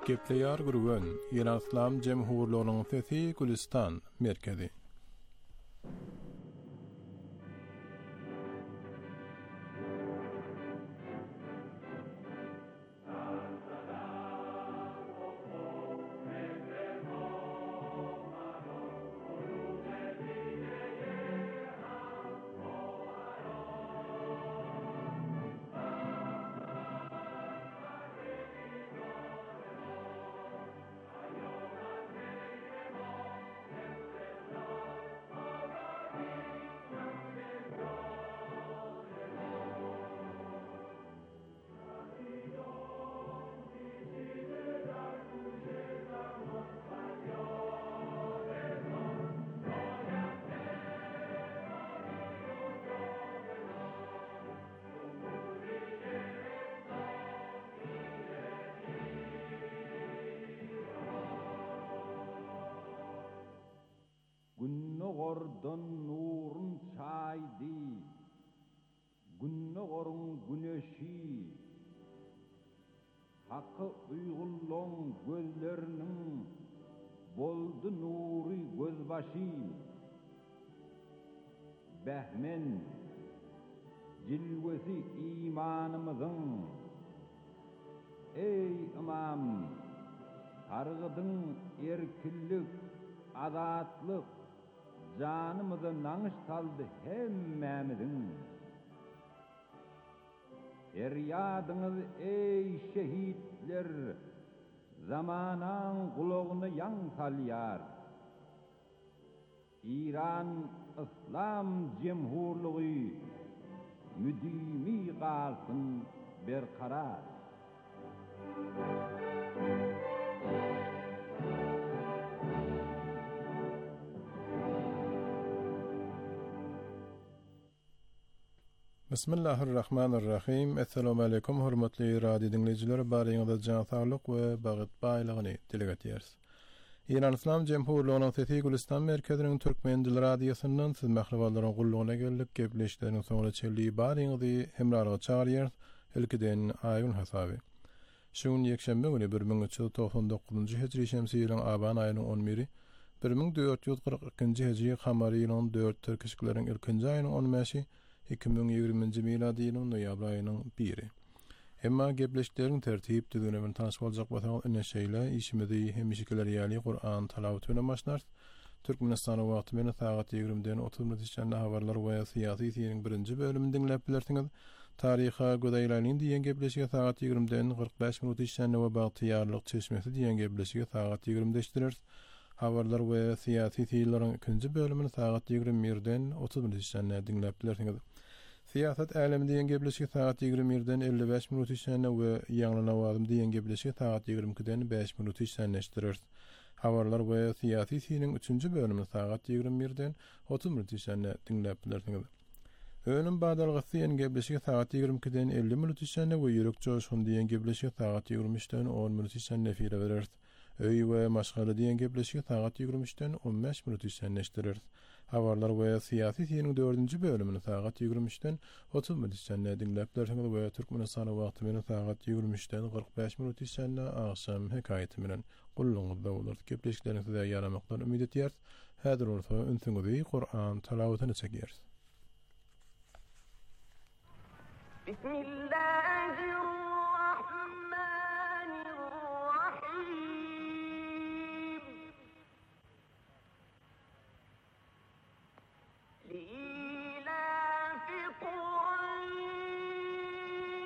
Gepleýär gürgen Iran İslam Jemhurluğunyň sesi Gülistan merkezi. Günnogordan nurun çaydı, günnogorun güneşi, hakkı uygulluğun gözlerinin boldu nuri gözbaşı, behmen cilvesi imanımızın, ey imam, targıdın erkillik, azatlık, canımızı nanış saldı hemmemizin. Feryadınız ey şehitler, zamanan kulağını yan salyar. İran İslam Cemhurluğu müdimi kalsın berkarar. Bismillahirrahmanirrahim. Assalamu alaykum hormatly radio dinleyijiler. Baryňyzda jan saglyk we bagyt baýlygyny dileget ederiz. İran İslam Jemhurluğunyň sesi Gülistan merkeziniň türkmen dil radiosundan siz mährebalaryň gullugyna geldik. Gepleşikleriniň soňra çelli baryňyzy hemralyga çağırýar. Ilkiden aýyn hasaby. Şuň ýekşembe güni 1399-njy hijri şemsiýanyň aban aýynyň 11-i 1442-nji hijri kamary ýylynyň 4 türkişikleriň ilkinji aýynyň 15-i 2020-nji miladi ýylynyň noýabr aýynyň 1-i. Emma gepleşikleriň tertip düzüne bilen tanyş boljak bolsaňyz ine şeýle işimizi hemişekiler ýaly Qur'an talawatyna başlar. Türkmenistan wagty meni saat 20-den 30 minutçanda habarlar we syýasy ýygynyň birinji bölümini dinläp bilersiňiz. Taryha gödäýläniň diýen gepleşige saat 20-den 45 minut işlänne we bagtýarlyk çeşmesi diýen gepleşige saat 20-de işdirer. Habarlar we syýasy ýygynyň ikinji bölümini saat 21-den 30 minut işlänne dinläp bilersiňiz. Siýasat älemi diýen gepleşige saat 21-den 55 minut işlänne we ýaňlana wagym diýen gepleşige saat 22-den 5 minut işlänleşdirer. Habarlar we syýasy ýygynyň 3-nji bölümini saat 21-den 30 minut işlänne dinläp bilersiňiz. Önüm badalgasy ýene gepleşige saat 22-den 50 minut işlänne we ýürek joşun diýen gepleşige saat 23-den 10 minut işlänne efire berer. Öý we maşgala diýen gepleşige saat 23-den 15 minut işlänleşdirer. Habarlar we syýasy ýygynyň 4-nji bölümini saat 23-den 30 minut işlänne dinläp bilersiňiz we Türkmenistan wagty meni saat 23-den 45 minut işlänne akşam hekaýaty bilen gulluňyzda bolar. Gepleşiklerinizi ýaramakdan ümid edýäris. Häzir bolsa ünsüňizi Qur'an talawatyny çekýäris. لإيلاف قريش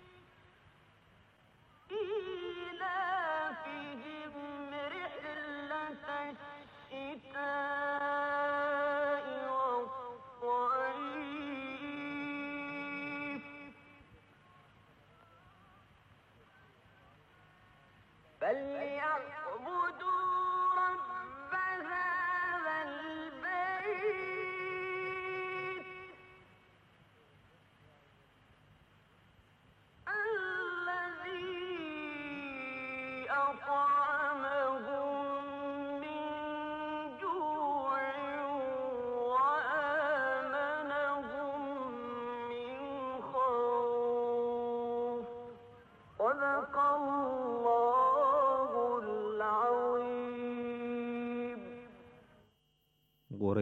إيلافهم رحلة الشتاء والصيف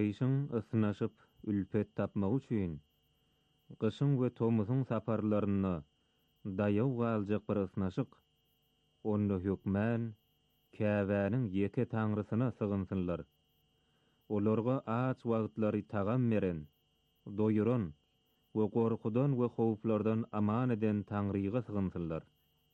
Kıyşın ısınaşıp ülpet tapmak üçin kışın we tomusyň saparlaryna daýaw galjak bir ısnaşyk onda hökmän käbäniň ýeke taňrysyna sygynsynlar. Olarga aç wagtlary tagam beren, doýuran we gorkudan we howplardan aman eden Taňryga sygynsynlar.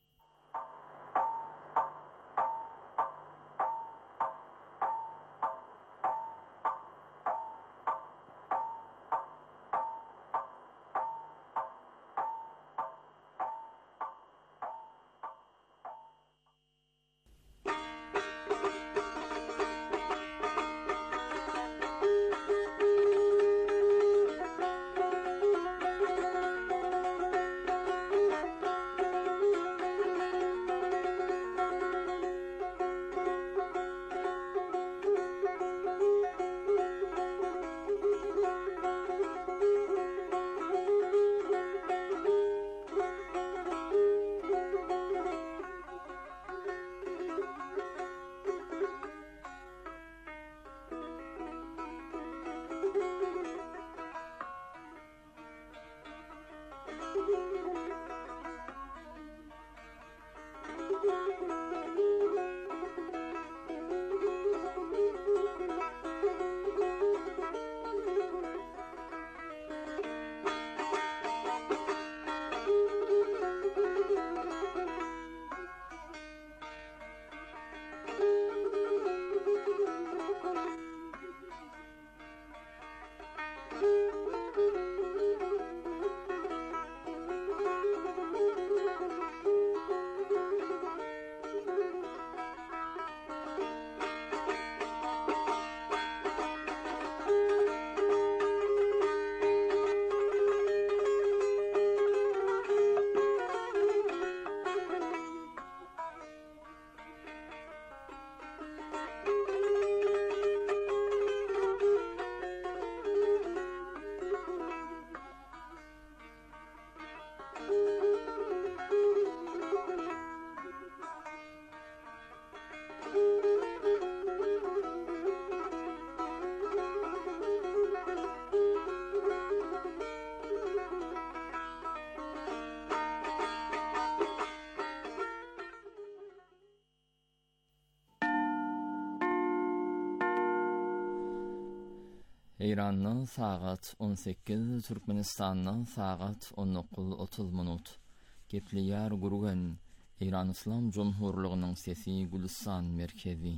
İran'dan saat 18, Türkmenistan'dan saat 19:30 minut. Gepliyar gurugan İran İslam Cumhurluğu'nun sesi Gülistan merkezi.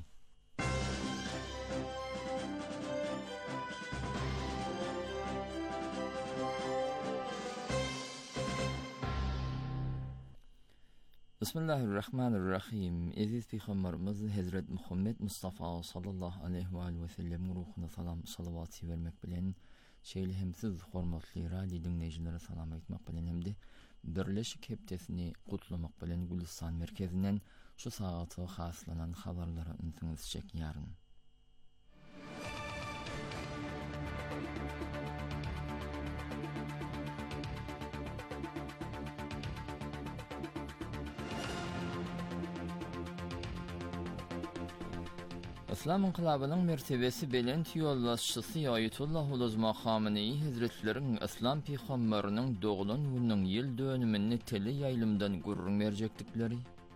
Bismillahirrahmanirrahim. Aziz Peygamberimiz Hazret Muhammed Mustafa sallallahu aleyhi ve sellem ruhuna salam salavat vermek bilen şeýlehimsiz hormatly radio dinleýijilere salam etmek bilen hemde birleşik hepdesini gutlamak bilen Gülistan merkezinden şu saatı haslanan habarlara ünsiňiz çekýäryn. İslam inqilabynyň mertebesi belent ýollaşçysy Aýatullah Uluzma Khamenei Hazretleriň İslam peýgamberiniň doğulan günüň ýyl dönümini tele ýaýlymdan gurrun berjekdikleri,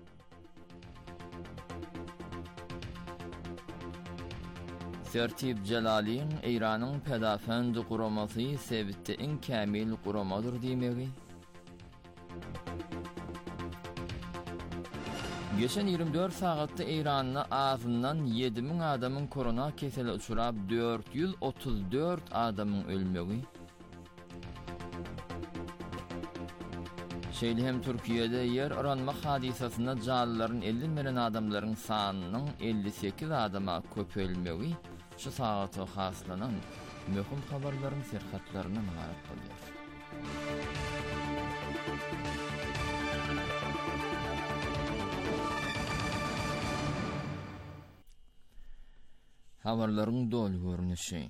Sertip Celaliň Eýranyň pedafend guramasy sebitde en kämil guramadyr diýmegi, geçen 24 saatda Eýranyň azyndan 7000 adamyň korona keseli uçurap 434 adamyň ölmegi, şeýle hem Türkiýede yer aranma hadisasyna jalylaryň 50 meren adamlaryň sanynyň 58 adama köpelmegi şu saatda haslanan möhüm habarlaryň serhatlaryna maňarat bolýar. Habarlaryň dol görnüşi.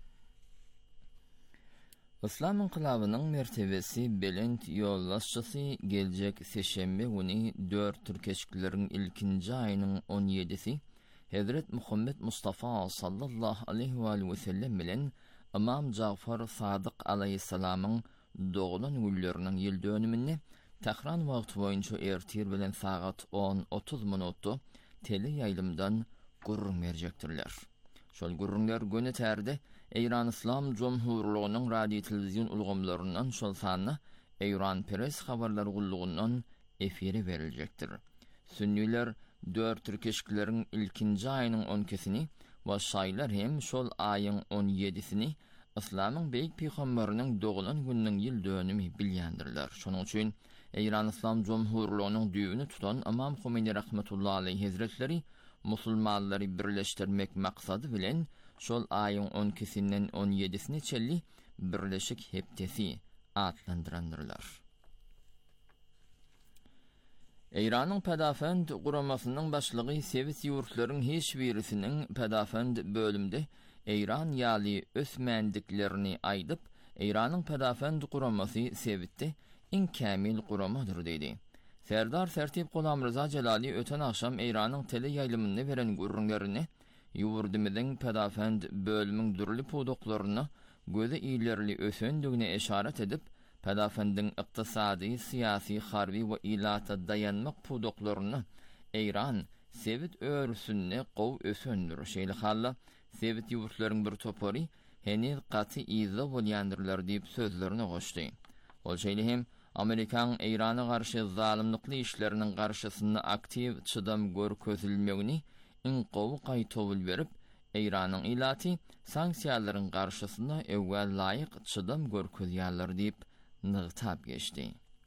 İslam inqilabynyň mertebesi belent ýollaşçysy geljek seşembe güni 4 türkeşiklerin ilkinji aýynyň 17-si Hazret Muhammed Mustafa sallallahu aleyhi ve sellem bilen İmam Ja'far Sadık aleyhisselamın doğulan günlerinin yıl dönümünü Tehran wagty boýunça ertir bilen saat 10:30 minutu tele ýaýlymdan gurrun berjekdirler. Şol gurrunlar göne tärde Eýran İslam Jomhurlygynyň radio telewizion ulgamlaryndan şol sany Eýran Press habarlar gullugundan efire beriljekdir. Sünniler 4 türkeşkilerin ilkinji aýynyň 10-kesini we şaýlar hem şol aýyň 17-sini İslamyň beýik peýgamberiniň doğulan gününiň ýyl dönümi bilýändirler. Şonuň üçin Eýran İslam Jomhurlygynyň düýbüni tutan Imam Khomeini rahmetullahi aleyhi hazretleri musulmanlary birleşdirmek maksady bilen şol aýyň 10-kesinden 17-sini çelli birleşik hepdesi adlandyrandyrlar. Eýranyň Pedafend guramasynyň başlygy Sewit ýurtlaryň hiç birisiniň Pedafend bölümde Eýran ýaly ösmendiklerini aýdyp, Eýranyň Pedafend guramasy Sewitde in kämil guramadyr diýdi. Serdar Sertip Gulam Rıza Celali öten akşam Eýranyň tele ýaýlymyny beren gurrunlaryny ýurdumyzyň Pedafend bölümüň durly pudoklaryny gözi iýlerli ösendigine eşaret edip, Pedafendiň ykdysady, syýasy, harby we ilata dayanmak pudoklaryny Eýran Sewit örsünni gow ösendir. Şeýle halla Sewit ýurtlaryň bir topary henüz gaty iza bolýandyrlar diýip sözlerini goşdy. Ol şeýle hem Amerikan Eýrana garşy zalimlikli işleriniň garşysyna aktiv çydam görkezilmegini in gowy gaýtawul berip, Eýranyň ilaty sanksiýalaryň garşysyna ewwel laýyk çydam görkezýärler diýip nygtab geçdi.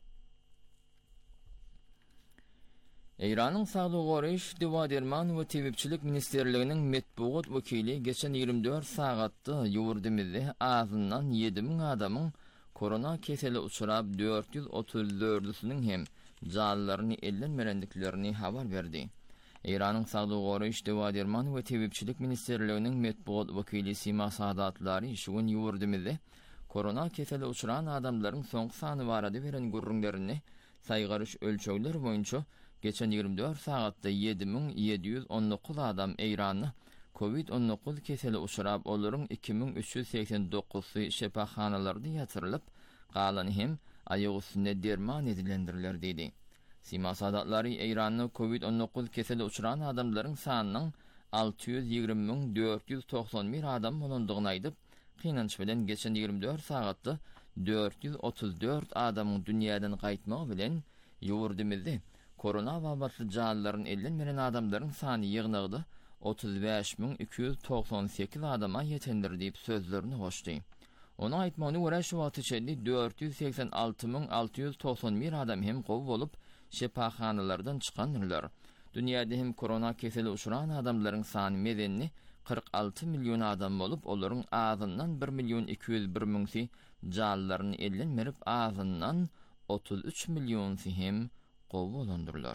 Eýranyň Saglyk Goraýyş Dewa Derman we Tebipçilik Ministerliginiň metbuat wekili geçen 24 sagatda ýurdumyzda azyndan 7000 adamyň korona keseli uçurap 434-süniň hem jalaryny ellenmerendiklerini habar berdi. Eýranyň Saglyk Goraýyş Dewa Derman we Tebipçilik Ministerliginiň metbuat wekili Sima Sadatlary şu gün ýurdumyzda korona keseli uçuran adamlaryň soňky sany barady beren gurrunlaryny saýgaryş ölçegler boýunça geçen 24 sagatda 7719 adam Eýranyň COVID-19 keseli uçurap, olaryň 2389-sy şepaxanalarda ýatyrylyp, galany hem aýagy üstünde derman edilendirler diýdi. Sima Sadatlary Eýranyň COVID-19 keseli uçuran adamlaryň sanynyň 620.491 adam bolandygyny aýdyp, kynanç bilen geçen 24 sagatda 434 adamyň dünýäden gaýtmagy bilen ýurdumyzda korona wabatly jalaryň ellenmeren adamlaryň sany ýygnygdy 35.298 adama ýetendir diýip sözlerini goşdy. Ona aýtmagyna görä şu wagt içinde 486.691 adam hem gowy bolup şepaxanalardan çykandylar. Dünýäde hem korona keseli uçuran adamlaryň sany medenni 46 milyon adam bolup, olaryň azyndan 1.201.000 jalaryny ellenmerip, azyndan 33 milyonsy hem gowy bolandyrlar.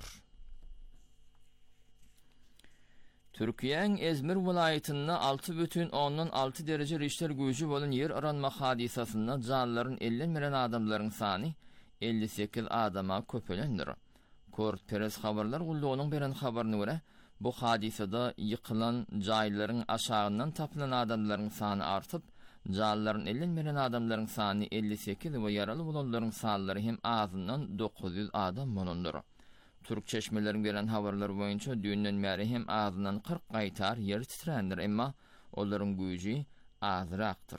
Türkiýeň Ezmir vilayatyny 6,6 derece Richter güýji bolan yer aranma hadisasyna jalaryny ellenmeren adamlaryň sany 58 adama köpelendir. Kort Press habarlar gullugynyň beren habaryna görä, bu hadisada yıkılan jaýlaryň aşagyndan tapylan adamlaryň sany artyp, jalaryny ellenmeren adamlaryň sany 58 we ýaraly bolanlaryň sanlary hem azyndan 900 adam bolandyr. Türk çeşmeleriň beren habarlar boýunça düýünden bäri hem azyndan 40 gaýtar yer titrendir, emma olaryň güýji azrakdyr.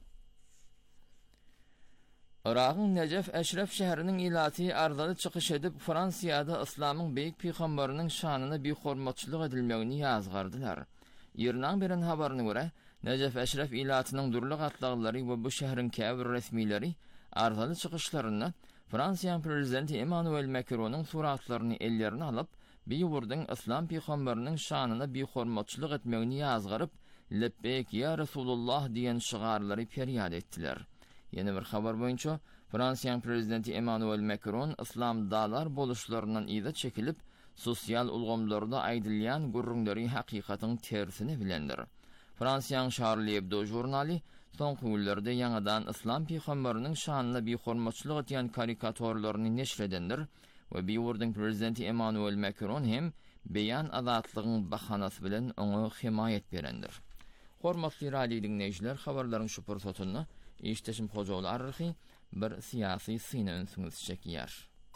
Iraqyň Necef Eşref şäheriniň ilaty ardaly çykyş edip, Fransiýada Islamyň beýik peýgamberiniň şanyna beýhormatçylyk edilmegini ýazgardylar. Ýerden beren habaryna görä, Necef Eşref ilatynyň durly gatlagylary we bu şäheriň käbir resmiýleri ardaly çykyşlaryna Fransiýanyň prezidenti Emmanuel Macronyň suratlaryny ellerine alyp, beýwurdyň Islam peýgamberiniň şanyna beýhormatçylyk etmegini ýazgaryp, "Lebbeyk ya Resulullah" diýen şygarlary perýad etdiler. Yeni bir habar boýunça Fransiýanyň prezidenti Emmanuel Macron islam dalar boluşlarynyň ýa çekilip, sosial ulgamlarda aýdylýan gurrunlary hakykatyň tersini bilendir. Fransiýanyň Charlie Hebdo jurnaly soňky günlerde ýangadan islam peýgamberiniň şanyna beýhormatçylyk etýän karikaturlaryny neşredendir we beýwurdyň prezidenti Emmanuel Macron hem beyan azatlygyň bahanasy bilen oňa himayet berendir. Hormatly radio dinleýijiler, habarlaryň şu pursatyny işdeşim hojaly aryrky bir siyasi syna öňsüňiz çekýär.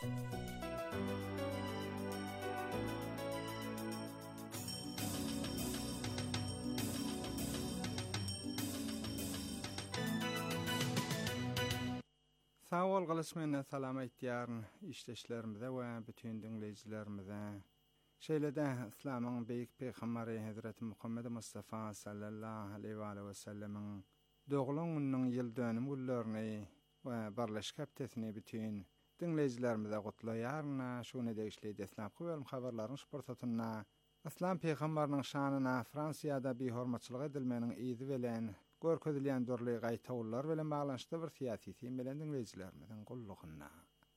Sağ ol galysmyna salam aýtýaryn işleşlerimize we bütün dinleýijilerimize. Şeýlede İslamyň beýik peýgamberi Hazreti Muhammed Mustafa sallallahu aleyhi ve sellemiň doğulun günüň ýyl dönüm günlerini we barlaşyk hepdesini bütün dinleýijilerimize gutlaýarna. Şunu degişli Islam köwel habarlaryň şportatyna İslam peýgamberiniň şanyna Fransiýada bir hormatçylyk edilmeniň izi bilen görkezilýän dörli gaýtawlar bilen baglanşdy bir siýasy tem bilen dinleýijilerimiziň gullugyna.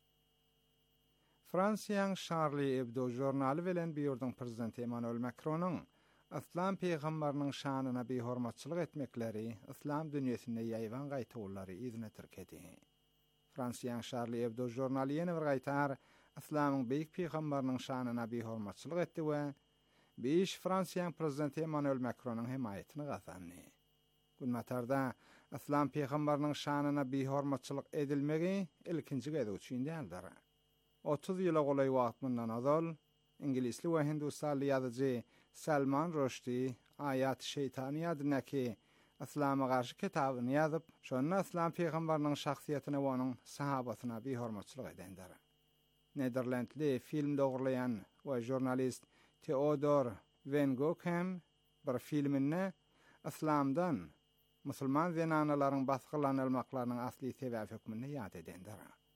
Fransiýanyň Charlie Hebdo jurnaly bilen biýurdyň prezidenti Emmanuel Macronyň İslam peýgamberiniň şanyna bir hormatçylyk etmekleri İslam dünýäsinde ýaýwan gaýtawlary izine tirkedi. Fransiýanyň Charlie Hebdo jurnaly ýene bir gaýtar İslamyň beýik peýgamberiniň şanyna bir hormatçylyk etdi we beş Fransiýanyň prezidenti Emmanuel Macronyň himayetini gazandy. Günmatarda İslam peýgamberiniň şanyna bir hormatçylyk edilmegi ilkinji gede üçin däldir. 30 ýyla golay wagt mundan azal ingilisli we hindusly ýazyjy Salman Rushdie Ayat-ı Şeytani adyndaky İslam'a garşy kitabyny ýazyp, şonu İslam peýgamberiniň şahsiýetine we onuň sahabasyna bir hormatçylyk edendir. Nederlandly film dogurlayan we jurnalist Theodor Van Gogh hem bir filminde İslamdan musulman zenanalaryň basgylanylyklarynyň asly sebäbi hökmüne ýat edendir.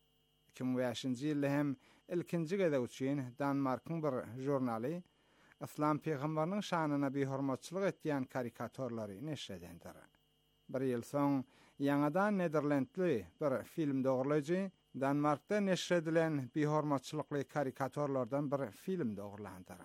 2005-nji ýylda hem ilkinji gede üçin Danmarkyň bir jurnaly İslam peýgamberiniň şanyna bir hormatçylyk etýän karikaturlary neşr edendir. Bir ýyl soň ýangadan Nederlandly bir film dogurlaýjy Danmarkda neşr edilen bir hormatçylykly karikaturlardan bir film dogurlandyr.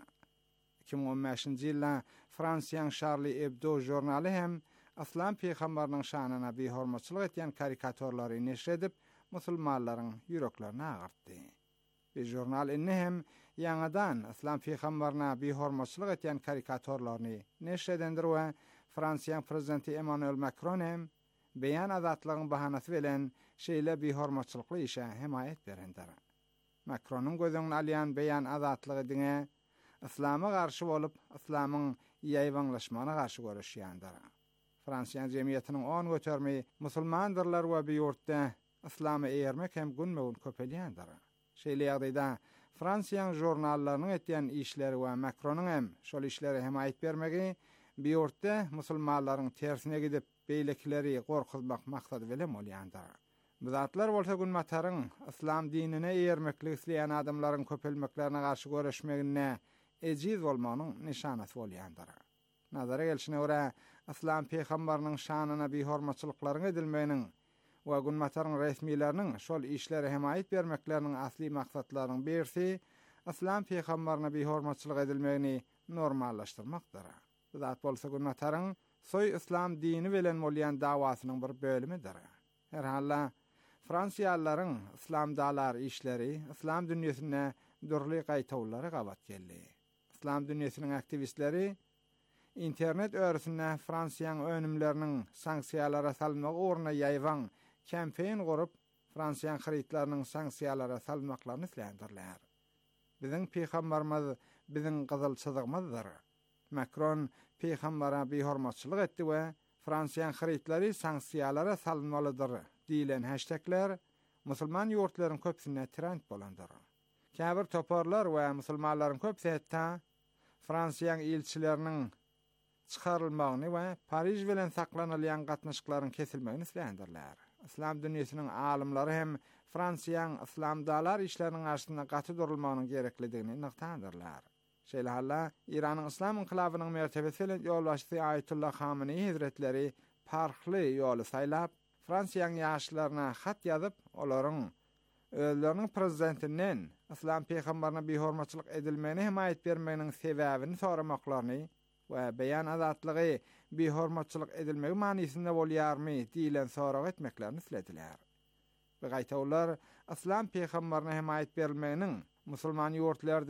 2015-nji ýylda Fransiýanyň Charlie Hebdo jurnaly hem İslam peýgamberiniň şanyna bir hormatçylyk etýän karikaturlary neşr edip musulmanlaryň ýüreklerini agartdy. Bir jurnal inni hem ýangadan İslam peýgamberine bir hormatçylyk etýän karikaturlaryny neşr edendir we Fransiýanyň prezidenti Emmanuel Macron hem beýan azatlygyň bahanasy bilen şeýle bir hormatçylykly işe himayet berendir. Macronyň gözüňe alýan beýan azatlygy diňe İslam'a garşy bolup, İslamyň ýaýwanlaşmagyna garşy görüşýändir. Fransiýa jemgyýetiniň on götermi musulmandyrlar we bir ýurtda İslam'a eýermek hem günme-gün köpelýändir. Şeýle ýagdaýda Fransiýanyň jurnallarynyň etýän işleri we Macronyň hem şol işlere himayet bermegi bir ýurtda musulmanlaryň tersine gidip beýlekleri gorkuzmak maksady bilen bolýandyr. Bu zatlar bolsa günmataryň İslam dinine eýermeklik isleýän adamlaryň köpelmeklerine garşy görüşmegine ejiz bolmanyň nişanasy bolýandyr. Nazara gelişine görä İslam peýgamberiniň şanyna bir hormatçylyklaryň edilmeginiň we günmataryň resmiýetleriniň şol işlere himayet bermekleriniň asly maksadlarynyň birisi İslam peýgamberine bir hormatçylyk edilmegini normallaşdyrmakdyr. Bu zat bolsa günmataryň soý İslam dini bilen bolýan dawasynyň bir bölümidir. Her halla Fransiýalylaryň İslam dalar işleri İslam dünýesine dürli gaýtawlary gabat geldi. İslam dünýesiniň aktivistleri internet örsünde Fransiýanyň önümleriniň sanksiýalara salmak ugruna ýaýwan kampany gurup Fransiýanyň hyritlarynyň sanksiýalara salmaklaryny islendirler. Biziň peýgamberimiz biziň gyzyl çyzygymyzdyr. Macron peýgambere bir hormatçylyk etdi we Fransiýanyň hyritlary sanksiýalara salınmalydyr diýilen hashtagler musulman ýurtlarynyň köpsine trend bolandyr. Käbir toparlar we musulmanlaryň köpsi hatda Fransiýanyň elçileriniň çykarylmagyny we Paris bilen saklanylýan gatnaşyklaryň kesilmegini islendirler. İslam dünýäsiniň alymlary hem Fransiýanyň İslam dalar işleriniň arşyna gaty durulmagynyň gerekligini nykdandyrlar. Şeýle halla İranyň İslam inqilabynyň mertebesi bilen ýolbaşçy Ayetullah Hamenei Hazretleri farkly ýoly saýlap, Fransiýanyň ýaşlaryna hat ýazyp, olaryň özleriniň prezidentinden İslam peýgamberine bir hormatçylyk edilmegine himayet bermeginiň sebäbini soramaklaryny we beýan azatlygy bir hormatçylyk edilmegi manysynda bolýarmy diýilen sorag etmeklerini islediler. Bu gaýtawlar İslam peýgamberine himayet berilmeginiň musulman ýurtlarda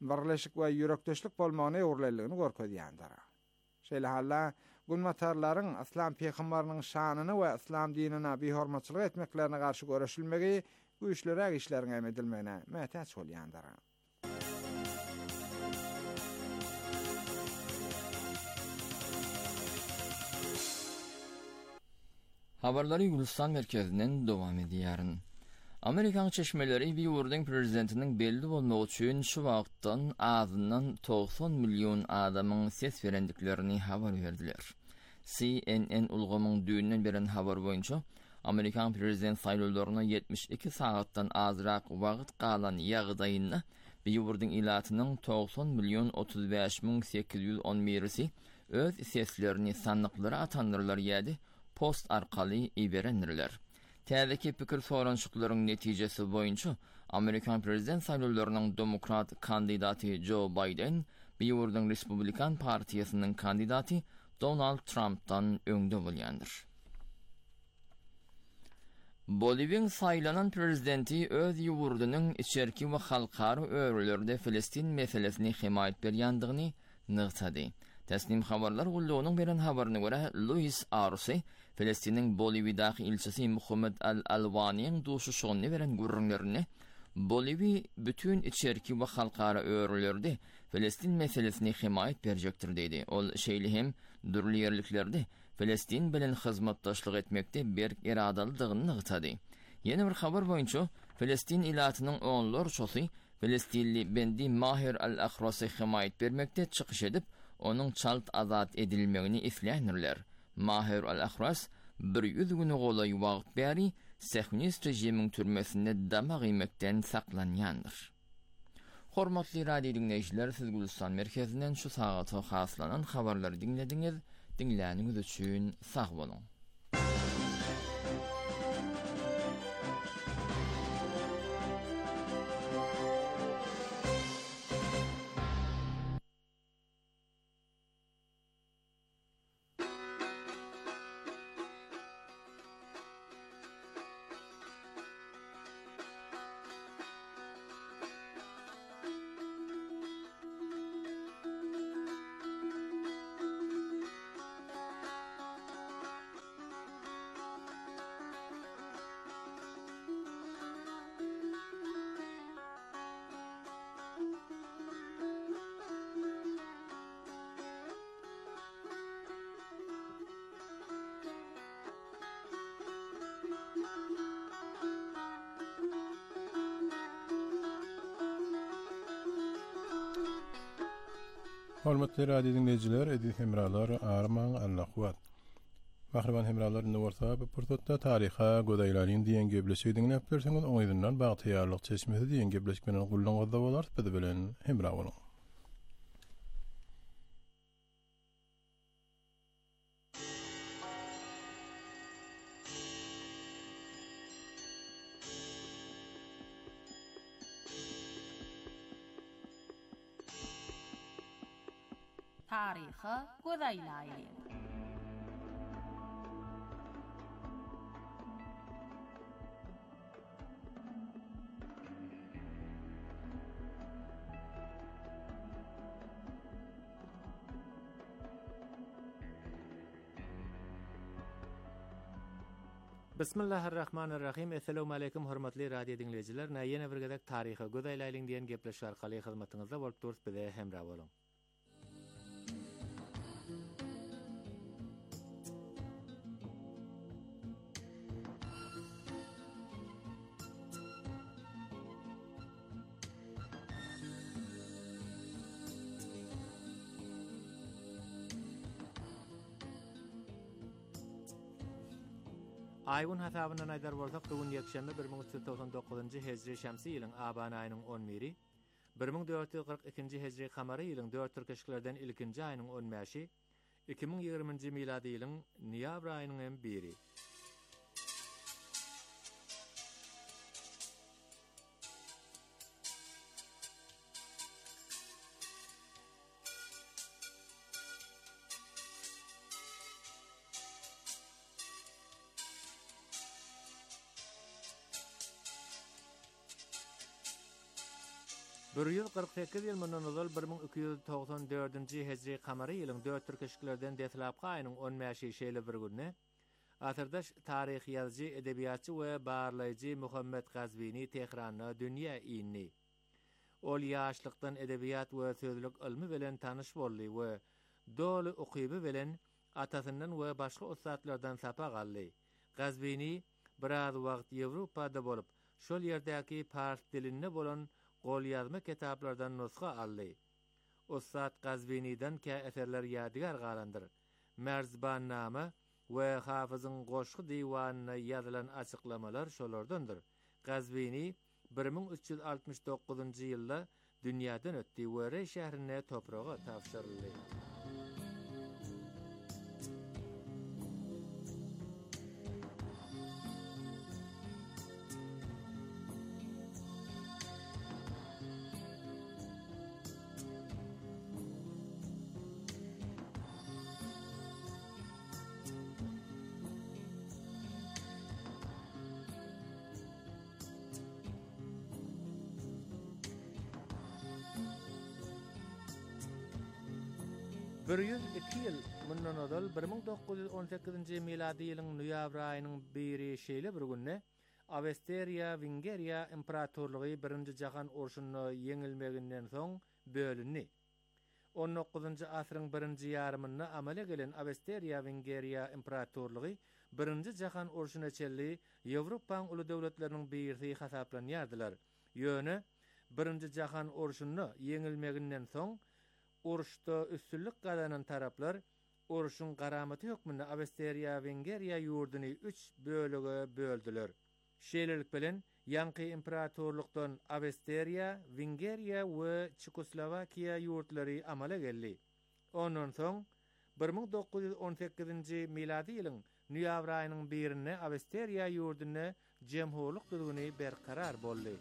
birleşik we ýürekdeşlik bolmagyny öwrülendigini görkezýändir. Şeýle halla gulmatarlaryň İslam peýgamberiniň şanyny we İslam dinine behormatçylyk etmeklerine garşy göreşilmegi güýçlüräk işleriň emedilmegine mätäç bolýandyr. Habarları Gülistan merkezinden dowam edýäryn. Amerikan çeşmeleri bir ýurdun prezidentiniň belli bolmagy üçin şu wagtdan azyndan 90 milyon adamyň ses berendiklerini habar berdiler. CNN ulgamyň düýünden beren habar boýunça Amerikan prezident saýlawlaryna 72 saatdan azrak wagt galan ýagdaýynda bir ýurdun ilatynyň 90 milyon 35.811'si öz seslerini sandıklara atandyrlar ýa-da post arkaly iberendirler. Täzeki pikir soranşyklaryň netijesi boýunça Amerikan prezident saýlawlarynyň demokrat kandidaty Joe Biden bir ýurdun Respublikan partiýasynyň kandidaty Donald Trump'tan öňde bolýandyr. Boliviýanyň saýlanan prezidenti öz ýurdunyň içerki we halkary öwrülerde Filistin meselesini himayet berýändigini nygtady. Teslim habarlar gullugynyň beren habaryna görä Luis Arce Filistiniň Boliviýadaky ilçesi Muhammed Al-Alwanyň duşuşygyny beren gurrunlaryny Bolivi bütün içerki we halkary öwrülerde Filistin meselesini himayet berjekdir diýdi. Ol şeýle hem dürli ýerliklerde Filistin bilen hyzmatdaşlyk etmekde bir iradalydygyny nygtady. Ýene bir habar boýunça Filistin ilatynyň oňlar şosy Filistinli Bendi Mahir Al-Akhrasy himayet bermekde çykyş edip onuň çalt azat edilmegini isleýänler. Mahir Al-Akhras 100 güni golay wagt bäri Sehunist rejimiň türmesinde dama gymekden saklanýandyr. Hormatly radio dinleýijiler, siz Gülistan merkezinden şu sagata haslanan habarlary dinlediňiz. Dinläniňiz üçin sag bolun. Hormatly radio dinleyijiler, edil hemralar, arman, Allahwat. Mahriban hemralar indi bolsa, bu purtotda taryha, godaýlaryň diýen gebleşigi dinläplersiňiz, oňyzyndan bagtyýarlyk çeşmesi diýen gebleşik bilen gullanyňyzda bolar, biz bilen hemra bolun. Taryha godaýlaryň. Bismillahirrahmanirrahim. Assalamu alaykum hormatly radio dinleyijiler. Näýene bir gedek taryha godaýlaryň diýen gepleşik arkaly hyzmatyňyzda bolup durýar, bize hemra bolun. Aýgun hasabyndan aýdar bolsak, bugün ýekşembe 1399-njy hejri şämsi ýylyň aban aýynyň 11-i, 1442-nji hejri kamary ýylyň 4 türkeşiklerden ilkinji aýynyň 15-i, 2020-nji miladi ýylyň noýabr aýynyň 1-i. 148 ýyl mundan ozal 1294-nji hejri kamary ýylyň 4 türkeşiklerden Detlapka aýynyň 15-nji şeýle bir günne Atyrdaş taryh ýazjy, edebiýatçy we barlaýjy Muhammed Gazvini Tehranyna dünýä iýinni. Ol ýaşlykdan edebiýat we sözlük ilmi bilen tanyş boldy we doly okyby bilen atasyndan we başga ustadlardan sapa galdy. Gazvini biraz wagt Ýewropada bolup, şol ýerdäki fars dilinde bolan gol ýazma kitaplardan nusxa aldy. Ustad Gazvini'den kä eserler ýadygar galandyr. Merzbannama we Hafyzyň goşgy diwanyna ýazylan açyklamalar şolardandyr. Gazvini 1369-njy ýylda dünýäden ötdi we Rey şäherine topraga tapşyryldy. Bir 102 ýyl mundan ozal 1918-nji miladi ýylyň noýabr aýynyň 1-nji şeýle bir günne Avesteriya Wingeriya imperatorlugy 1-nji jahan urşuny ýeňilmeginden soň bölünni. 19-njy asyryň 1-nji ýarymynda amala gelen Avesteriya Wingeriya imperatorlugy 1-nji jahan urşuny çelli Ýewropaň uly döwletleriniň birisi hasaplanýardylar. Ýöne 1-nji jahan urşuny ýeňilmeginden soň uruşda üstünlük gazanan taraplar uruşun garamaty hökmünde Avesteriya Wingeriya ýurduny 3 bölege böldüler. Şeýlelik bilen ýanky imperatorlukdan Avesteriya, Wingeriya we Çekoslowakiýa ýurtlary amala geldi. Ondan soň 1918-nji miladi ýylyň noýabr aýynyň 1-nde Avesteriya ýurduny jemhurlyk düzgüni berkarar boldy.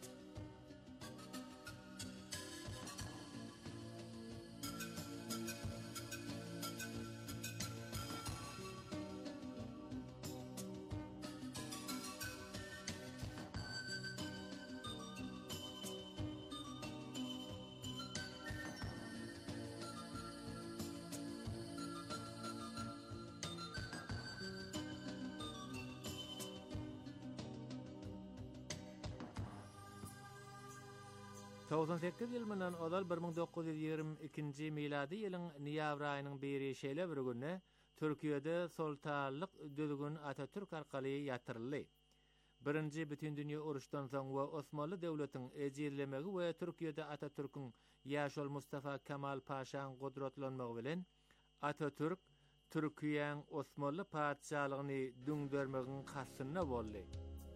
Tawzan ýyl mundan ozal 1922-nji miladi ýylyň noýabr aýynyň 1-nji şeýle bir günne Türkiýede sultanlyk düzgün Atatürk arkaly ýatyryldy. Birinji bütün dünýä uruşdan soň we Osmanly döwletiň ejirlemegi we Türkiýede Atatürk'ün ýaşol Mustafa Kemal Paşaň gudratlanmagy bilen Atatürk Türkiýanyň Osmanly padşahlygyny düňdermegiň hasyna boldy.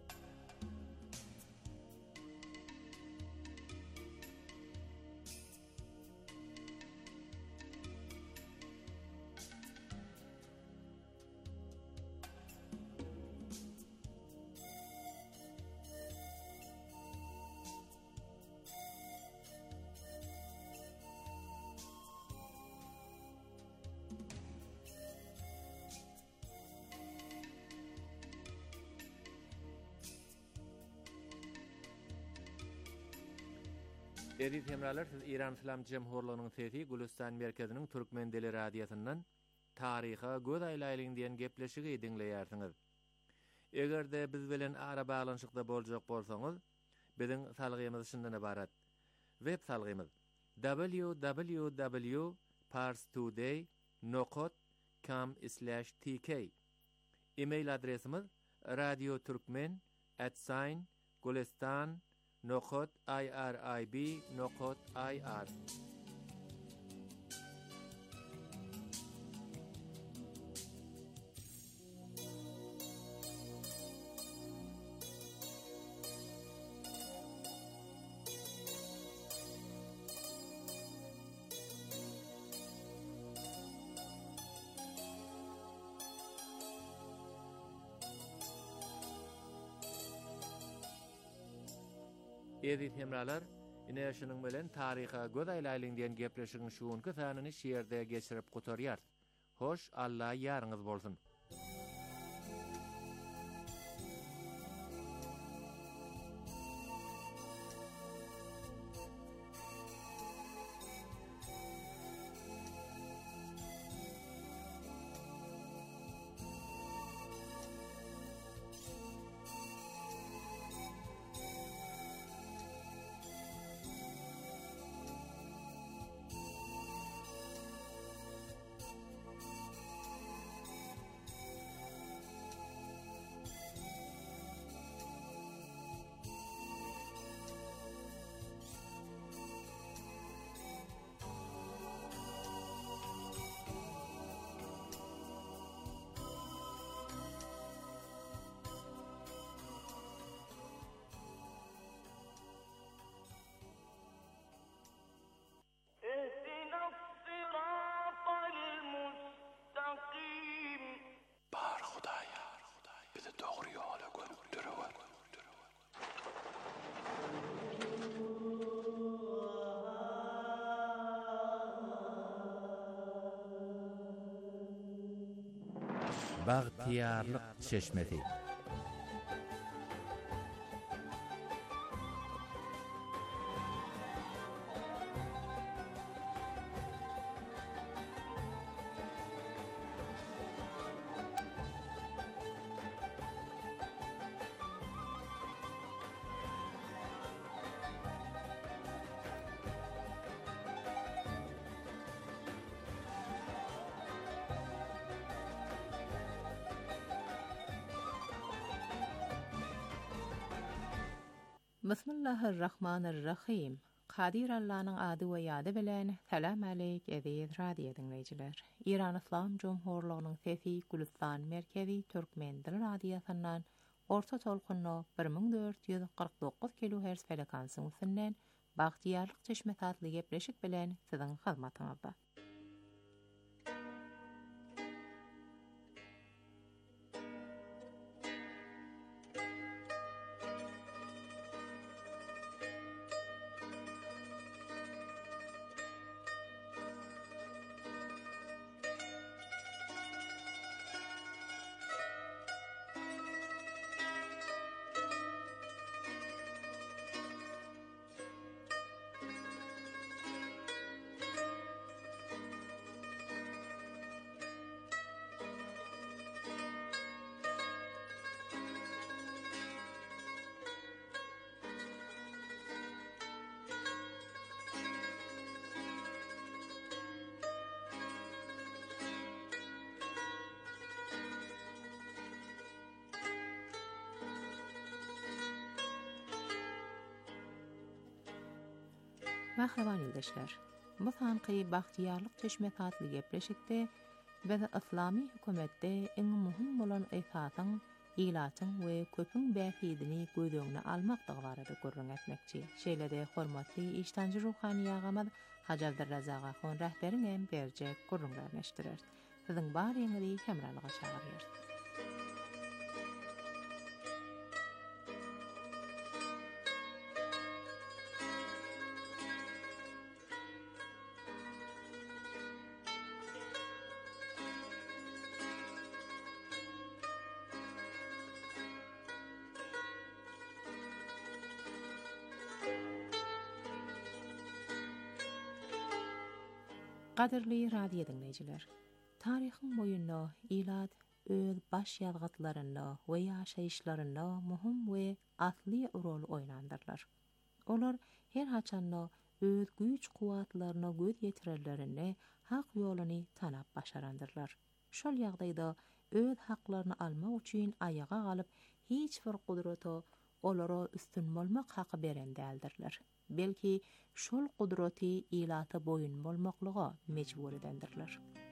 Edip hemralar, siz İran İslam Cemhurluğu'nun sesi Gülistan Merkezinin Türkmen Dili Radyosu'ndan tariha göz aylaylyň diýen gepleşigi dinleýärsiňiz. Egerde biz bilen ara bağlanşykda boljak bolsaňyz, biziň salgymyz şundan ibarat. Web salgymiz www.parstoday.com/tk. E-mail adresimiz radioturkmen@gulistan.irib.ir. Edip hemralar, ine şunyň bilen taryha göz aylaylyň diýen gepleşigiň şuňky sanyny şeýerde geçirip gutarýar. Hoş, Allah ýaryňyz bolsun. dogry ýola görükdirýär. Bagtiyarlyk çeşmesi. Bismillahirrahmanirrahim. Qadir Allah'ın adı we ýady bilen salam aleyk aziz radio dinleýijiler. İran Islam Jumhurlygynyň sesi Gülistan merkezi Türkmen dili radiosundan orta tolkunly 1449 kHz frekansyny üstünden Bagtiyarlyk çeşme satly gepleşik bilen siziň hyzmatyňyzda. Merhaban ýoldaşlar. Bu sanky Bagtiyarlyk çeşme satly gepleşikde biz islamy hökümetde iň muhim bolan esasyň ilatyň we köpüň bähidini göz almakdygy barada gurrun etmekçi. Şeýlede hormatly işdanjy ruhany ýagamaz Haji Abdurrazak Ahun rahberiň hem berjek gurrunlaryny eşdirer. Siziň baryňyzy hemralyga çagyrýar. Qadirli radio dinleyijiler, taryhyň boýunda ilat öz baş ýazgytlaryna we ýaşaýyşlaryna muhim we asly rol oýnandyrlar. Olar her haçanda öz güýç kuwatlaryna göz ýetirerlerini, hak ýoluny tanap başarandyrlar. Şol ýagdaýda öz haklaryny almak üçin ayaga galyp hiç bir gudrata olara üstün bolmak haky beren däldirler. Belki şol gudraty ilata boyun bolmaklyga mejbur edendirler.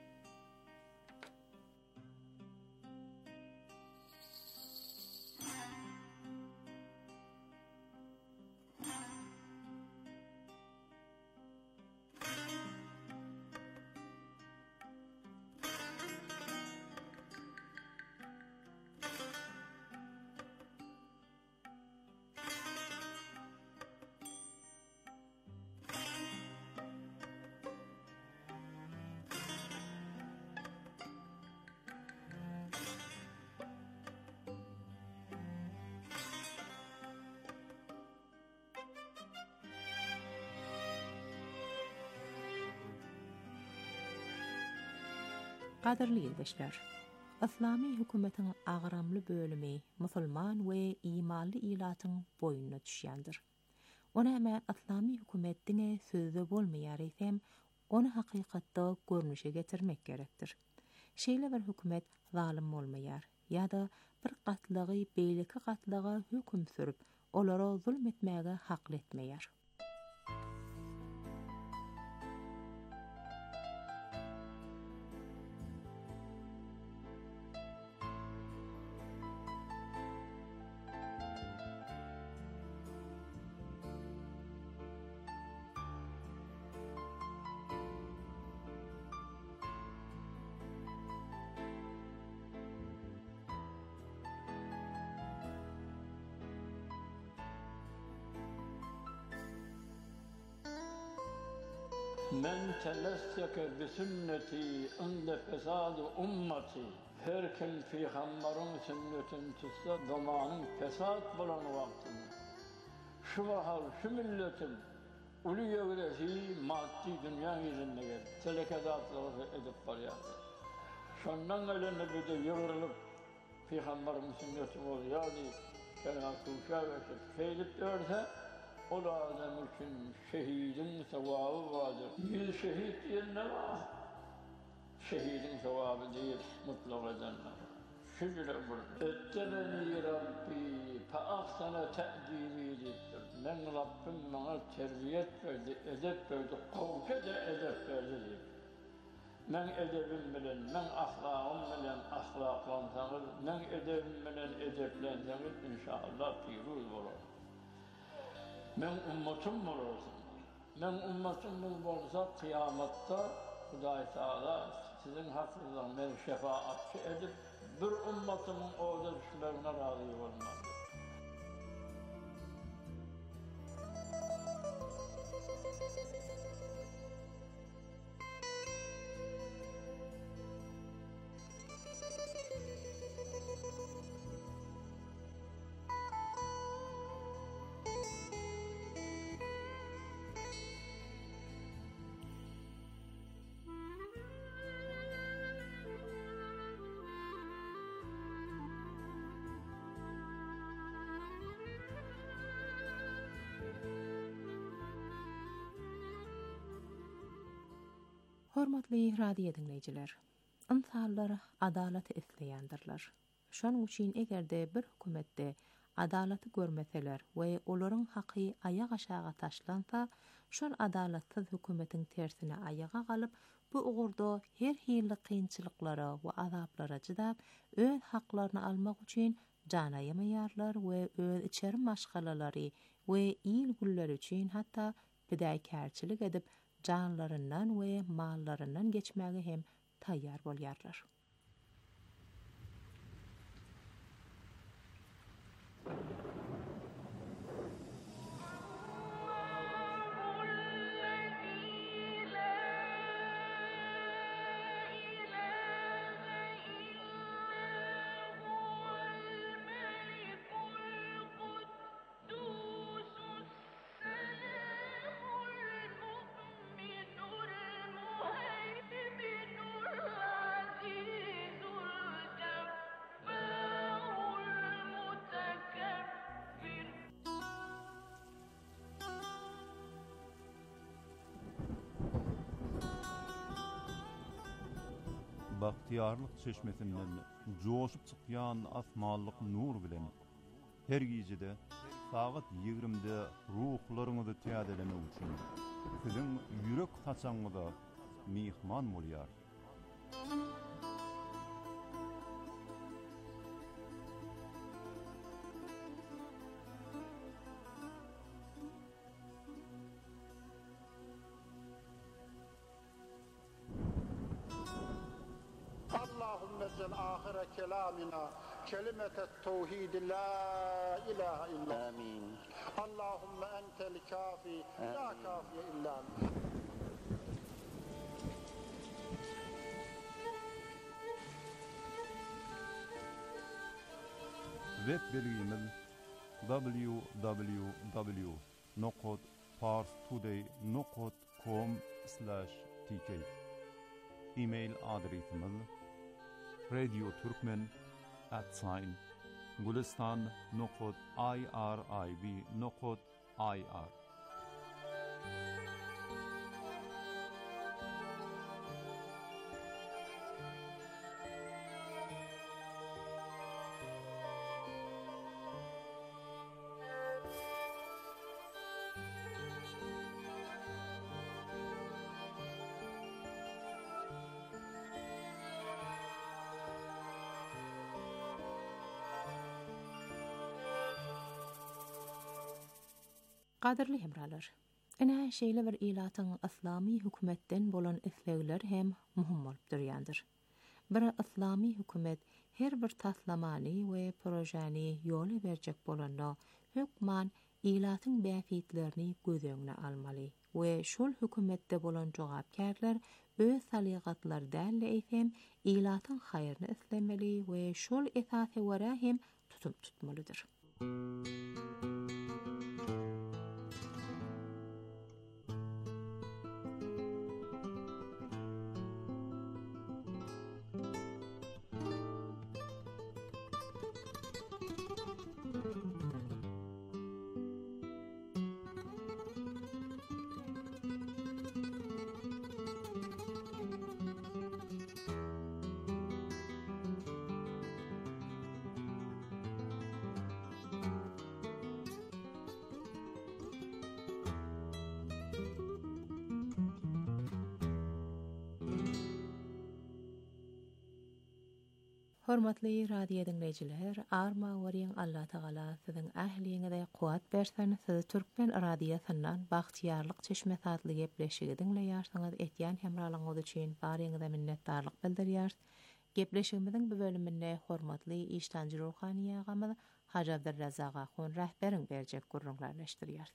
Qadirli ýoldaşlar, islamy hökümetiň agramly bölümi musulman we imanly ilatyň boýuna düşýändir. Ona hemen islamy hökümetdiňe sözde bolmaýar isem, onu hakykatda görnüşe getirmek gerekdir. Şeýle bir hökümet zalim bolmaýar, ýa-da bir gatlygy beýleki gatlyga höküm sürüp, olara zulm etmäge hakly etmeýär. Men telesseke bi sünneti inde fesad ummeti. Her kim peygamberin sünnetini tutsa zamanın fesat bulan vaktini. Şu vahal, şu milletin ulu yövresi maddi dünya yüzünde geldi. Telekedatları edip baryadı. Şondan elinde bir de yığırılıp peygamberin sünneti oluyor. Yani kelime kuşa ve feylip örse o adam için şehidin sevabı vardır. 100 şehit diyenler var. Şehidin sevabı değil, mutlak edenler. Şücre burada. Ettebeni Rabbi fe ahsana te'dimi deyiptir. Men Rabbim bana terbiyet verdi, edep verdi, kovke de edep verdi deyip. Men edebim bilen, men ahlakım bilen ahlaklansanız, men edebim bilen edeplenseniz inşallah piruz olur. Men ummetim olursun. Men ummetim olursa kıyamatta Hudaý Taala sizin hakkınızdan beni şefaatçi edip bir ümmetimin orada düşlerine razı olmaz. Hormatly radio dinleyijiler, insanlar adalaty isleýändirler. Şonuň üçin egerde bir hökümetde adalaty görmeseler we olaryň haky aýak aşaga taşlansa, şol adalatsyz hökümetiň tersine aýaga galyp, bu ugurda her hili kynçylyklara we azaplara çydap, öz haklaryny almak üçin jana ýemaýarlar we öz içeri maşgalalary we il gullar üçin hatda pidäkärçilik edip canlarından we mallarından geçmäge hem taýýar bolýarlar. Bahtiyarlyk çeşmesinden joşup çykýan asmanlyk nur bilen her gecede saat 20'de ruhlaryňyzy täzelemek üçin siziň ýürek haçaňyda mihman bolýar. نزل آخر كلامنا كلمة التوحيد لا إله إلا آمين. اللهم أنت الكافي لا كافي إلا أنت. Web belgimiz www.parstoday.com/tk. E-mail adresimiz radioturkmen@gulistan.irib.ir. Qadirli hemralar, ene şeýle bir ilatyň islamy hökümetden bolan islegler hem muhim bolup durýandyr. Bir islamy hökümet her bir taslamany we projany ýoly berjek bolanda hökman ilatyň bäfitlerini göz öňüne almaly we şol hökümetde bolan jogapkärler öz salygatlar dälle eýsem ilatyň haýryny islemeli we şol esasy wara hem tutum tutmalydyr. Hormatly radio dinleyijiler, arma werin Allah Taala siziň ähliňizde kuwat bersen, sizi Türkmen radiosynyň bagtyarlyk çeşme satly gepleşigi dinleýärsiňiz. Etýän hemralaňyz üçin baryňyza minnetdarlyk bildirýär. Gepleşigimiziň bu bölüminde hormatly işdanjy ruhany ýagamy Hacı Abdurrazzaq Ahun rahberiň berjek gurrunlarlaşdyrýar.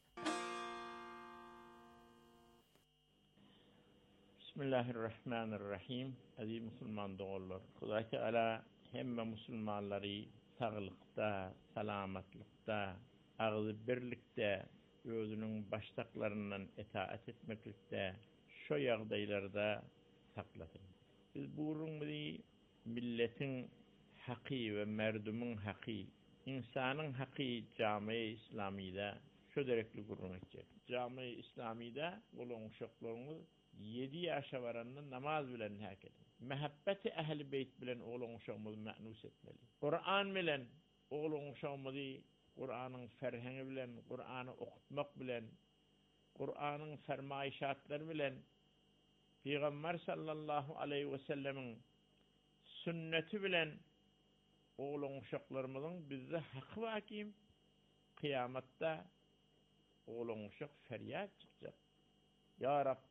Bismillahirrahmanirrahim. Aziz musulman dogallar. Hudaý Taala hemme musulmanlary saglykda, salamatlikda, agzy birlikde, özüniň başlaklarynyň itaat etmeklikde, şo ýagdaýlarda saklasyn. Biz burunmy milletiň haky we merdumyň haky, insanyň haky jamy-i islamyda şo derekli gurrun etjek. Jamy-i islamyda bolan şoklaryny 7 ýaşa baranda namaz bilen häket. Mehabbeti ehli beyt bilen oğlun şoğumuzu ma'nus etmeli. Kur'an bilen oğlun şoğumuzu Kur'an'ın ferheni bilen, Kur'an'ı okutmak bilen, Kur'an'ın fermayişatları bilen, Peygamber sallallahu aleyhi ve sellemin sünneti bilen oğlun şoğlarımızın bizde hakkı vakim. Kıyamatta oğlun şoğ feryat çıkacak. Ya Rab,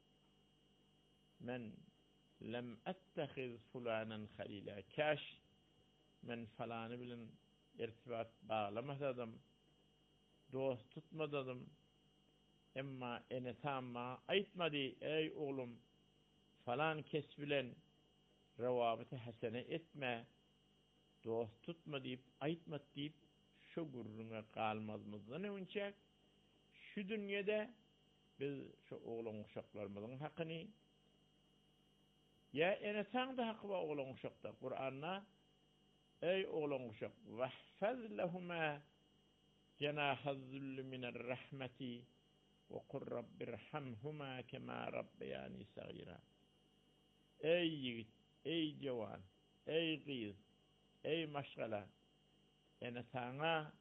men lem ettehiz fulanen halila. Kaş men falanı bilen irtibat bağlamasadım, dost tutmadadım, emma enetamma aytmadı, ey oğlum falan kes bilen revabeti hasene etme, dost tutma deyip aytmat deyip şu gurruna kalmazmızdan önce şu dünyada biz şu oğlun uşaklarımızın hakkını ya enetan da hakkı var oğlun uşakta Kur'an'na ey oğlun uşak vahfaz lehuma cenahazzullu minel rahmeti ve kur rabbirhamhuma kema rabbayani sagira. Ey yiğit, ey cevan, ey kız, ey maşgala enetana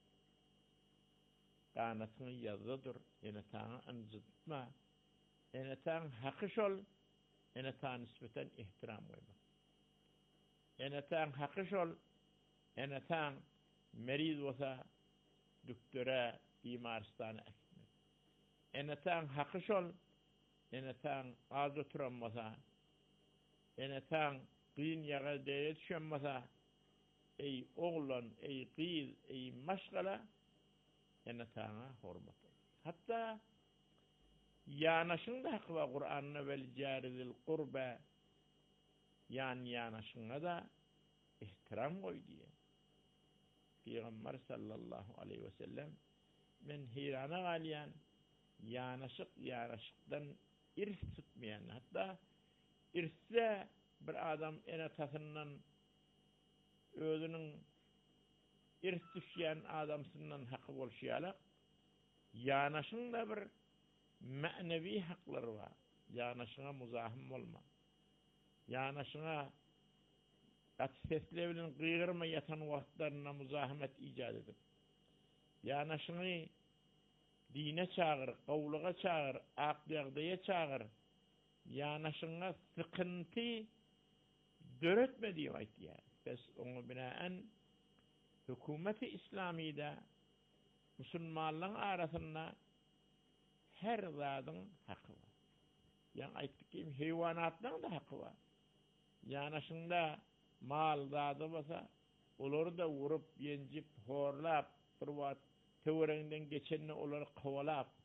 kanatını yazıdır, enetana anzıtma, enetan hakkı şol, enetan nispeten ihtiram koyma. Enetan hakkı şol, enetan meriz olsa doktora, bimaristana ekmek. Enetan hakkı şol, enetan az oturanmasa, enetan kıyın yağa değer düşenmasa, ey oğlan, ey kız, ey maşgala, enetana hormat. Hatta yanaşında hakkı var Kur'an'na vel carizil kurbe, yanaşına da ihtiram koy diye. Peygamber sallallahu aleyhi ve sellem men hirana galiyan yanaşıktan irs tutmayan, hatta irsse bir adam enetasından özünün irs düşýän adamsından haqqy bolşýarlar. Yanaşyňda bir ma'nevi haqqlary bar. Yanaşyňa muzahim bolma. Yanaşyňa gatsesle bilen gıyrma yatan wagtlaryna muzahimet ijad edip. Yanaşyňy dine çağır, gowluga çağır, aqlyagdaýa çağır. Yanaşyňa sıkıntı döretme diýip aýtýar. Bes oňa binaen hükümeti İslami'de Müslümanların arasında her zadın hakkı var. Yani ayttık ki hayvanatların da hakkı var. Yanaşında mal zadı olsa onları da vurup, yencip, horlap, bir vat tevrenginden geçenini onları kovalap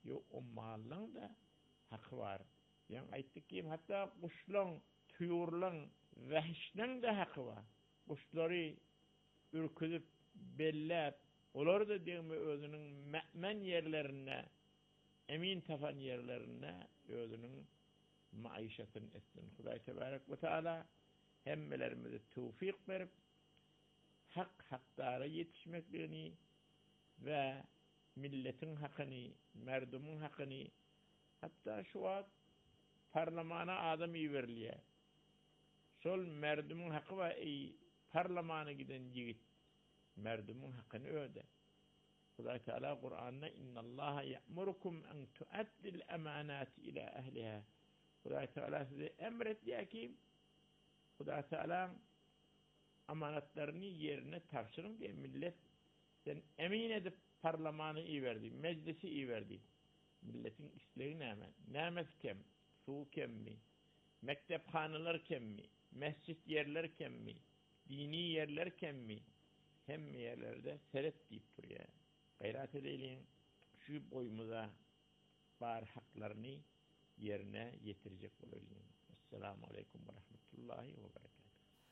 Yo o malın da hakkı var. Yani ayttık ki hatta kuşlan, tuyurlan, vahşlan da hakkı var. Kuşları ürküdüp, bellep, olar da diyemi özünün me'men yerlerine, emin tafan yerlerine özünün maişatını etsin. Huday Tebarek ve Teala hemmelerimize tevfik verip hakdara yetişmeklerini ve milletin hakkını, merdumun hakkını, hatta şu an parlamana adam iyi veriliye. Sol merdumun hakkı var, parlamana giden yigit merdumun hakkını öde. Huday Teala Kur'an'da innallaha ya'murukum en tu'addil emanati ila ehliha. Huday Teala size emrediyor ki Huday Teala amanatlarını yerine tavsırın diye milletten emin edip parlamanı iyi verdi, meclisi iyi verdi. Milletin işleri nemet kem, su kem mi, mektephaneler kem mi, mescit yerler kem mi, dini yerler kem mi, hem yerlerde seret deyip duruyor. Gayret edelim, şu boyumuza bar haklarını yerine getirecek olalım. Esselamu Aleyküm ve Rahmetullahi ve Berekatuhu.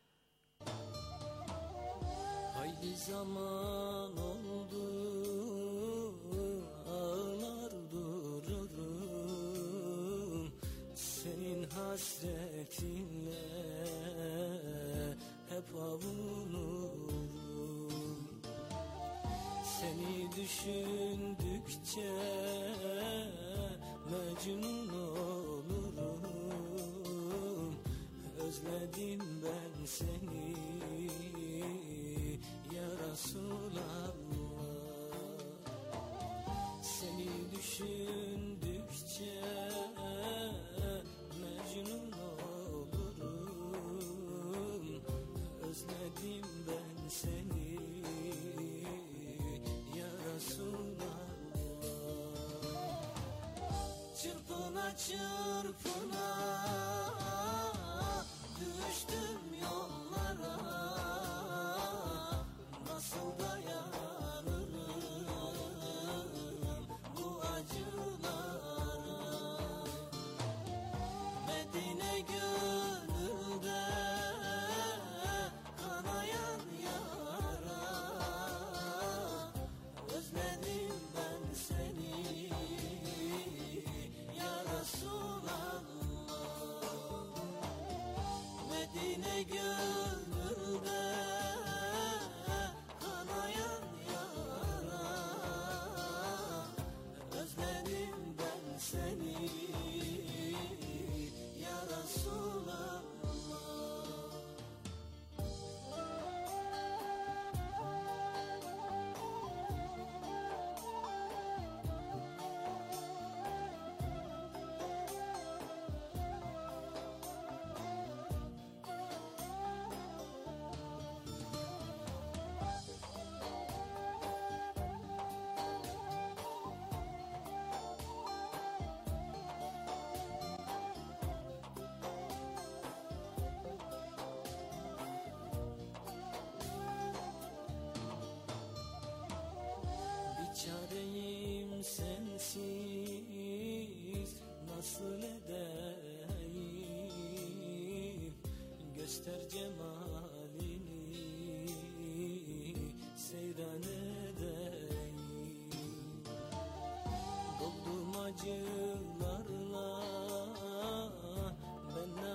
Haydi zaman oldu, ağlar dururum, senin hasretinle hep avunurum. Seni düşündükçe mecnun olurum, özledim ben seni ya Resulallah. Seni düşündükçe mecnun olurum, özledim ben seni ya Resulallah. Çırpına çırpına düştüm yollara, nasıl dayanırım bu acılara? Medine gönülde kanayan yara, özledim ben seni ya Resulallah. Medine gönülde kanayan yara, özledim ben seni ya Resulallah. Biçareyim sensiz nasıl edeyim, göster cemalini seyran edeyim. Doldum acılarla ben ne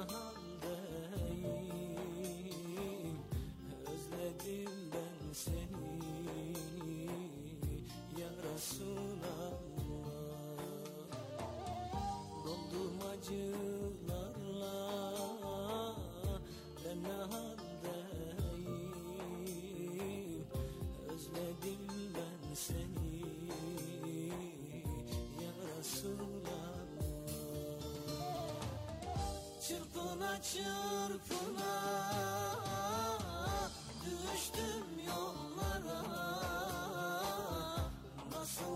haldeyim, özledim ben seni ya Resulallah. Doldum acılarla ben ne haldeyim, özledim ben seni ya Resulallah. Çırpına çırpına düştüm yollara, nasıl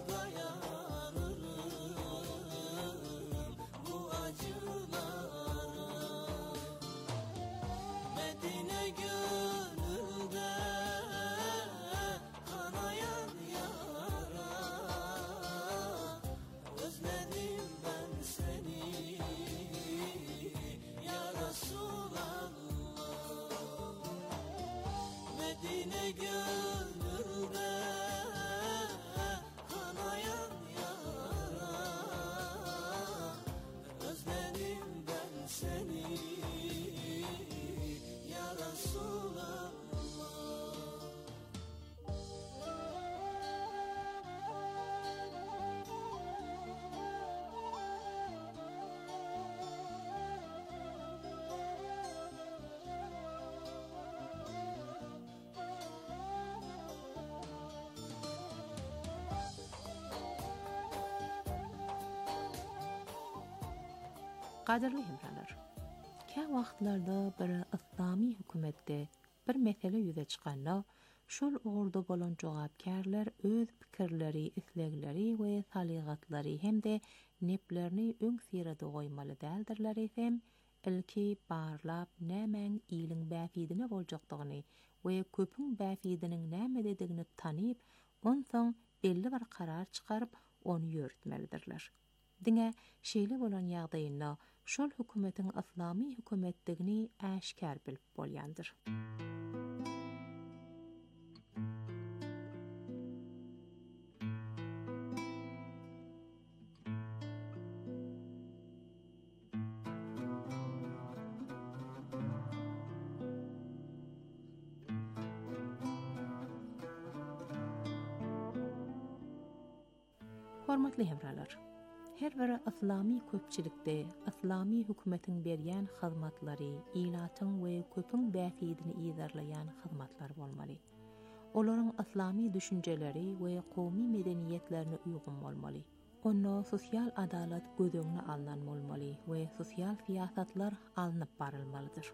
dayanırım bu acılara? Medine gönülde kanayan yara, yine gönülde kanayan yara. Özledim ben seni ya Resulallah. Qadirli hemralar, kän wagtlarda bir islami hökümetde bir mesele ýüze çykanda, şol ogurda bolan jogapkärler öz pikirleri, islegleri we saligatlary hemde neplerini öň sirede goýmaly däldirler esem, ilki barlap nämeň ýylyň bäfidine boljakdygyny we köpüň bäfidiniň näme dedigini tanyp, onsoň belli bir karar çykaryp onu ýöretmelidirler. Diňe şeýle bolan ýagdaýynda şol hökümetiň islami hökümetdigini äşkär bilip bolýandyr. Hormatly hemralar, her bir islami köpçilikde islami hökümetiň berýän hyzmatlary, ilatyň we köpüň bäfidini ýerleýän hyzmatlar bolmaly. Olaryň islami düşünjeleri we kowmy medeniýetlerine uýgun bolmaly. Onda sosial adalet göz öňüne alynan bolmaly we sosial siýasatlar alınıp barylmalydyr.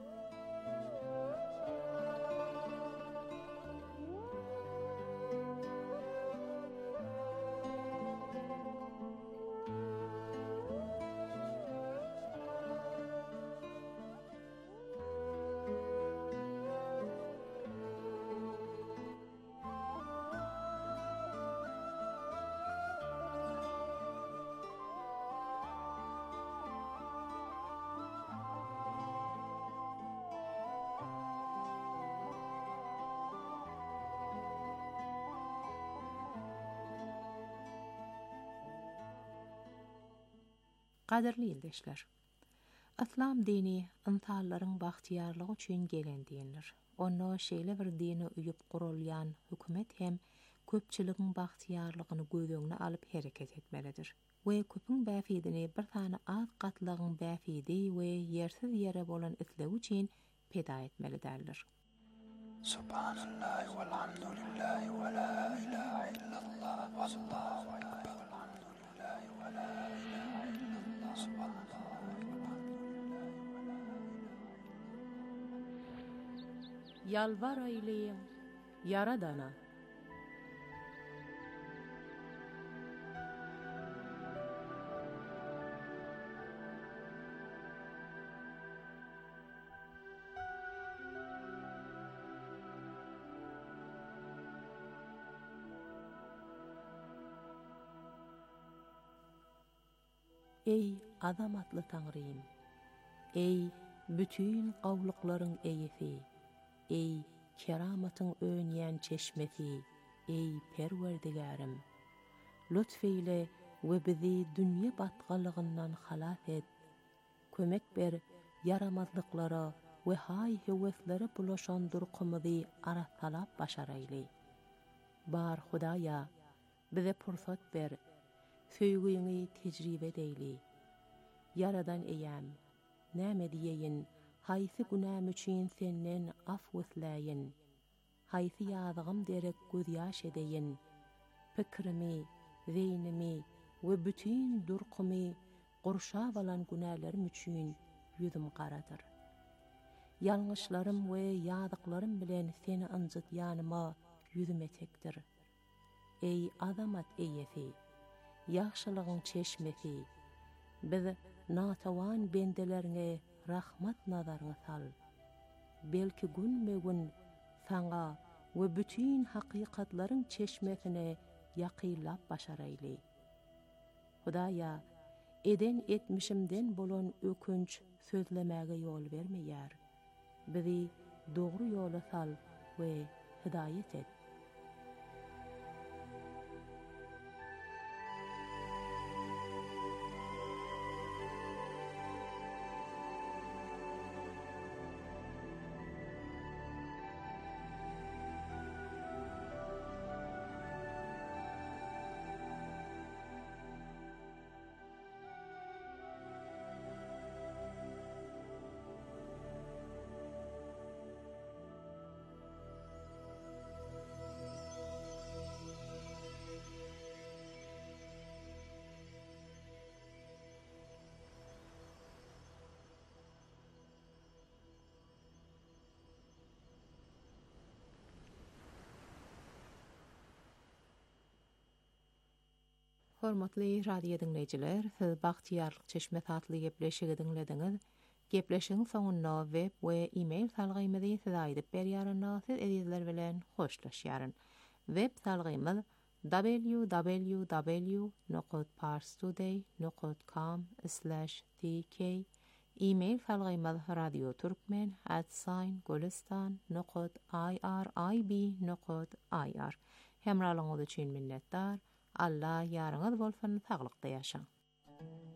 Qadirli ýoldaşlar, İslam dini insanlaryň bagtyarlygy üçin gelen dindir. Onda şeýle bir dini üýüp gurulýan hökümet hem köpçiligiň bagtyarlygyny göz öňüne alyp hereket etmelidir. We köpüň bäfidini bir tane az gatlagyň bäfidi we ýersiz ýere bolan isleg üçin peda etmelidirler. Subhanallah velhamdülillah ve la ilahe illallah vallahu ekber. Velhamdülillah ve la ilahe illallah subhanallah. Yalvar aýlyň Yaradana. Ey azamatly Taňrym, ey bütün gawlyklaryň eýesi, ey keramatyň öňýän çeşmesi, ey Perwerdigarim, lütfeyle we bizi dünýä batgalygyndan halas et, kömek ber yaramazlyklara we hay-heweslere bulaşan durkymyzy arasalap başaraýly. Bar Hudaýa, bize pursat ber, söýgüňi tejribe edeýli. Yaradan eýäm, näme diýeýin, haýsy günäm üçin senden af wesläýin, haýsy ýazgym derek göz ýaş edeýin, pikirimi, zeýnimi we bütün durkymy gurşap alan günälerim üçin ýüzüm garadyr. Ýalňyşlarym we ýazyklarym bilen seni anjytýanyma ýüzüm etekdir. Ey azamat eýesi, ýaxşylygyň çeşmesi, biz natawan bendelerine rahmat nazaryny sal. Belki günme-gün saňa we bütün hakykatlaryň çeşmesine ýakylap başaraýly. Hudaýa, eden etmişimden bolan ökünç sözlemäge ýol bermeýär. Bizi dogry ýola sal we hidayet et. Hormatly radio dinleyijiler, siz Bagtyarlyk Çeşme tatly gepleşigi dinlediňiz. Gepleşigiň soňunda web we e-mail salgymyzy size aýdyp berýärynda siz edizler bilen hoşlaşýaryn. Web salgymyz www.parstoday.com/tk. E-mail salgymyz radioturkmen@golistan.irib.ir. Hemralyňyz üçin minnetdar. Allah ýarňyz bolsun, saglykda ýaşaň.